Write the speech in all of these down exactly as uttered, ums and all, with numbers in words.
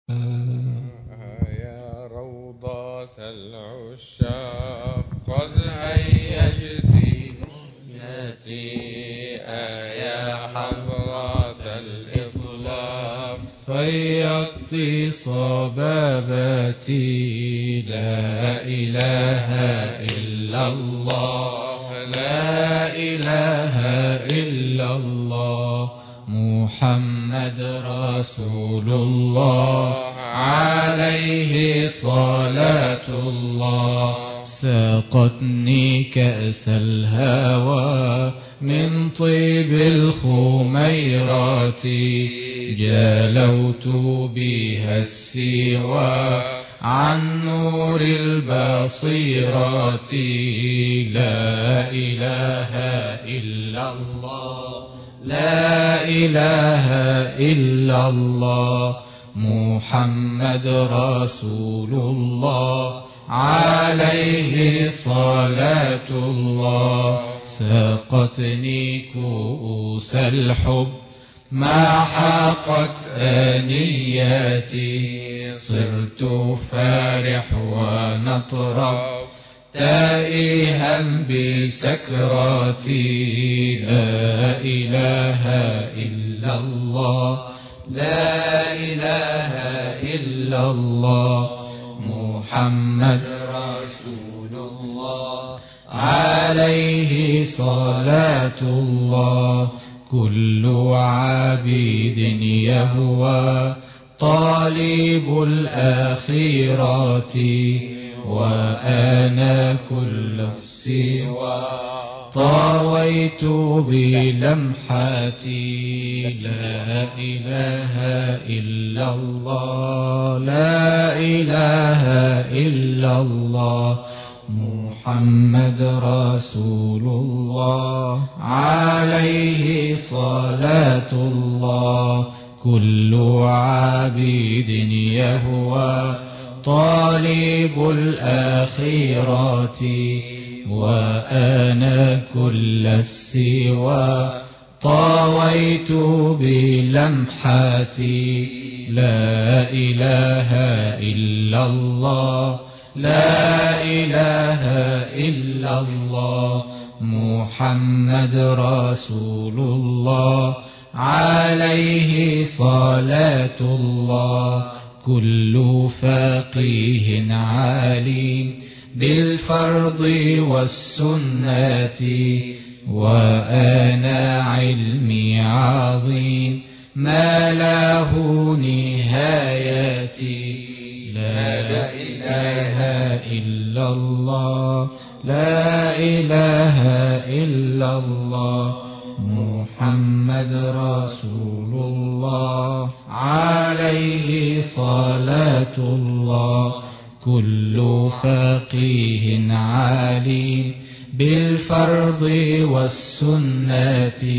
يا روضة العشاق قد هيجت مهجتي، يا حضرة الإطلاق فيضت صبابتي. لا إله إلا الله، لا إله إلا الله، محمد رسول الله، عليه صلاة الله. ساقتني كأس الهوى من طيب الخميرات، جلوت بها السوى عن نور البصيرات. لا إله إلا الله، لا إله إلا الله، محمد رسول الله، عليه صلاة الله. ساقتني كؤوس الحب ما حاقت آنياتي، صرت فارح ونطرب تائها بسكراتي. لا إله إلا الله، لا إله إلا الله، محمد رسول الله، عليه صلاة الله. كل عبيد يهوى طالب الآخرات، وأنا كل السوى طويت بلمحتي. لا إله إلا الله، لا إله إلا الله، محمد رسول الله، عليه صلاة الله. كل عبيد يهوى طالب الآخرات، وأنا كل السوى طويت بلمحتي. لا إله إلا الله، لا إله إلا الله، محمد رسول الله، عليه صلاة الله. كل فقيه عالي بالفرض والسنة، وأنا علمي عظيم ما له نهايتي. لا إله إلا الله، لا إله إلا الله، محمد رسول الله، عليه صلاة الله. كل فقيه عالي بالفرض والسنة،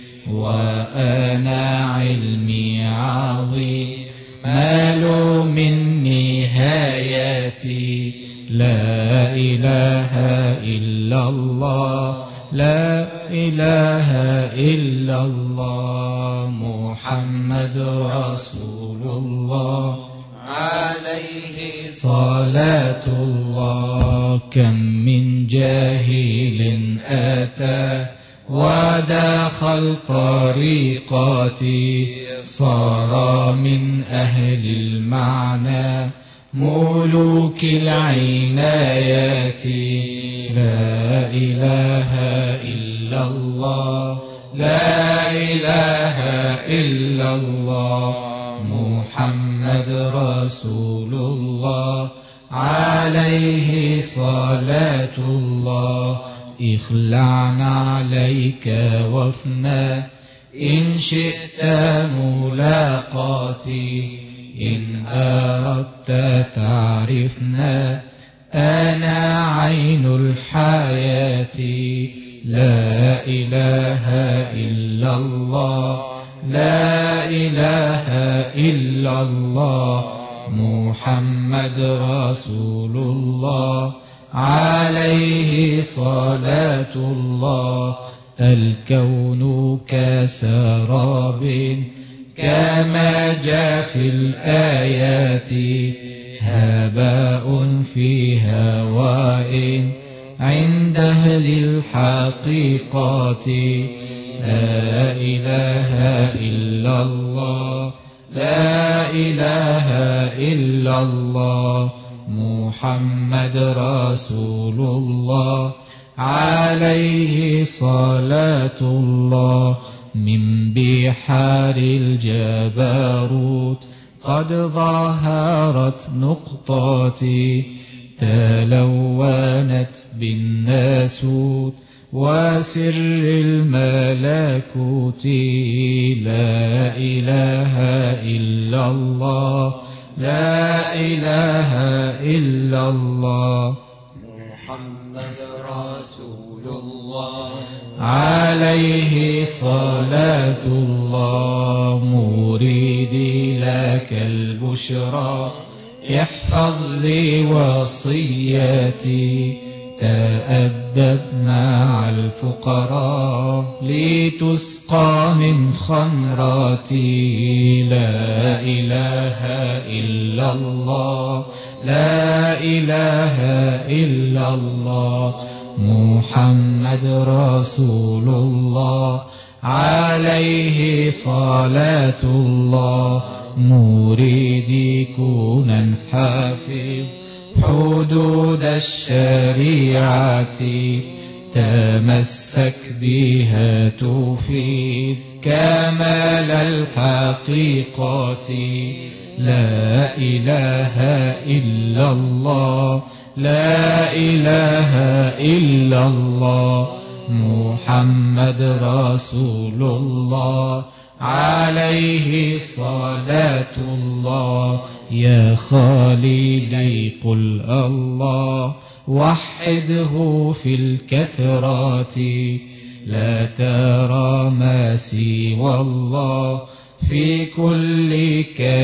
وأنا علمي عظيم ما له من نهايتي. لا إله إلا الله، لا إله إلا الله، محمد رسول الله، عليه صلاة الله. كم من جاهل أتى ودخل طريقتي، صار من أهل المعنى ملوك العنايات. لا إله إلا الله، لا إله إلا الله، محمد رسول الله، عليه صلاة الله. اخلعنا عليك وافنى إن شئت ملاقاتي، إن أردت تعرفنا أنا عين الحياة. لا إله إلا الله، لا إله إلا الله، محمد رسول الله، عليه صلاة الله. الكون كسراب كما جاء في الآيات هباء في هواء عند أهل الحقيقة لا إله إلا الله لا إله إلا الله محمد رسول الله عليه صلاة الله من بحار الجبروت قد ظهرت نقطتي تلونت بالناسوت وسر الملكوت لا إله إلا الله لا إله إلا الله محمد رسول الله عليه صلاة الله مريدي لك البشرى احفظ لي وصيتي تأدب مع الفقراء لتسقى من خمرتي لا إله إلا الله لا إله إلا الله محمد رسول الله عليه صلاة الله مريدي كونا حافظ حدود الشريعة تمسك بها تفيد كمال الحقيقة لا إله إلا الله لا إله إلا الله محمد رسول الله عليه صلاة الله يا خليلي قل الله وحده في الكثرات لا ترى ما سوى الله في كل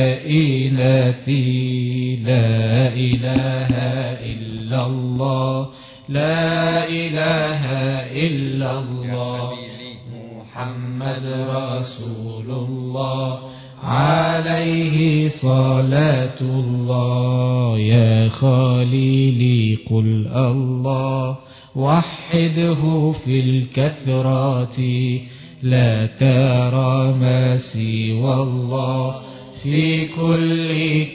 كائناتي لا إله إلا الله لا إله إلا الله محمد رسول الله عليه صلاة الله يا خليلي قل الله وحده في الكثرات لا ترى ما سوى الله في كل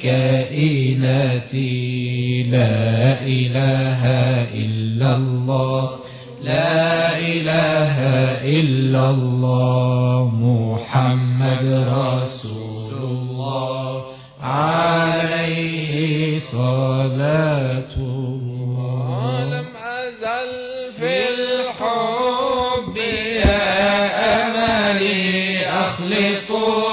كائناتي لا إله إلا الله لا إله إلا الله محمد رسول الله عليه صلاة الله لم أزل في الحب يا أملي أخلق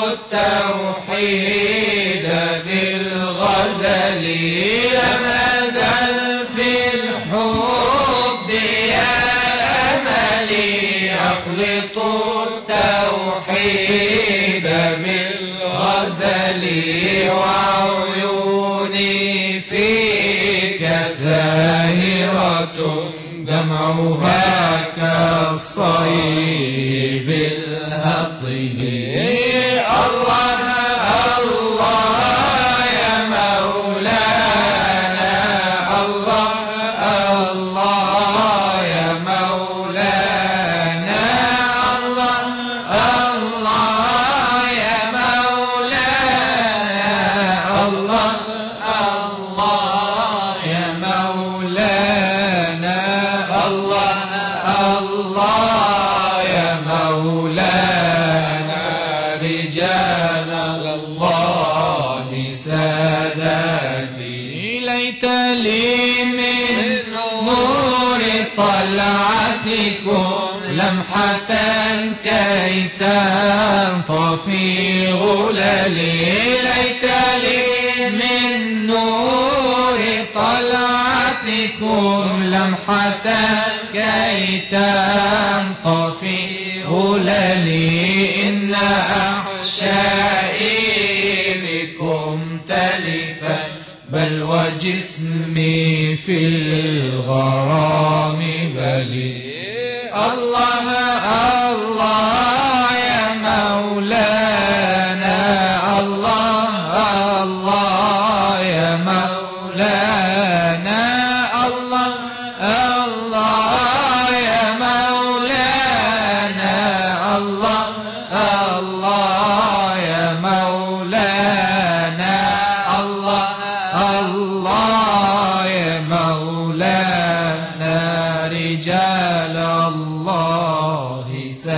التوحيد بالغزل لم أزل في الحب يا أملي أخلق التوحيد بالغزل وعيوني فيك زاهرة دمعها كالصيب الهطل الله الله يا مولانا الله الله يا مولانا الله الله يا مولانا الله الله يا مولانا الله الله يا مولانا رجال الله ساداتي ليت لي من نور طلعتكم لمحة كي تنطفي غللي ليت لي من نور طلعتكم لمحة كي تنطفي غللي إن أحشائي بكم تلفا بل وجسمي في الغرام بلي الله الله يا مولانا مولانا الله الله يا مولانا الله الله يا مولانا الله الله يا مولانا رجال الله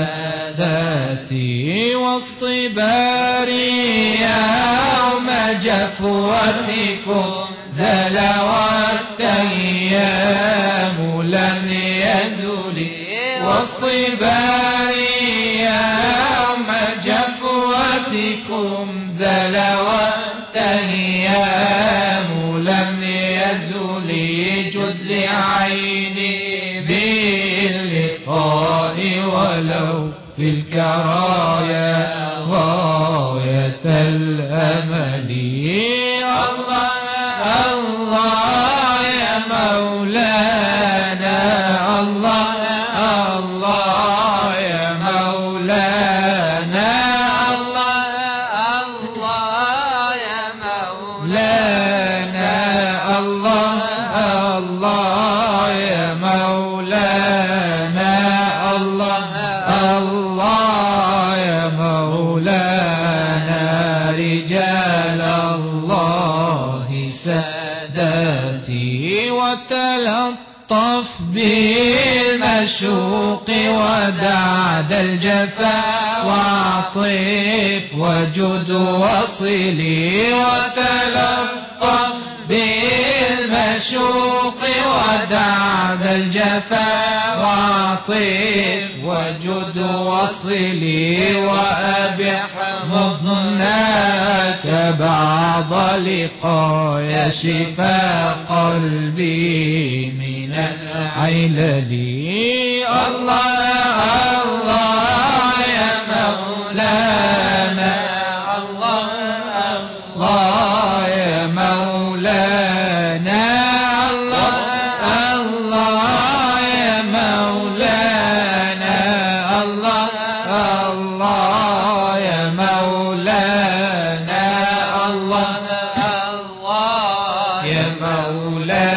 سادتي واصطباري يوم جفوتكم زلوت أيام لم يزل واصطباري يوم جفوتكم زلوت أيام لم يزل جد لعيني باللقاء ولو في الكرايا غاية الأمل الله الله يا مولانا الله الله يا مولانا الله الله يا مولانا الله الله يا مولانا الله الله يا مولانا رجال الله سادتي وتلطف بالمشوق ودعد الجفا وعطف وجد وصلي وتلطف بالمشوق ودعد الجفا وعطف وجد وصلي وأبح مضناك بعض لقايا شفاء قلبي من العلل الله الله يا مولانا الله الله يا مولانا الله الله يا مولانا الله الله يا مولانا الله الله يا مولانا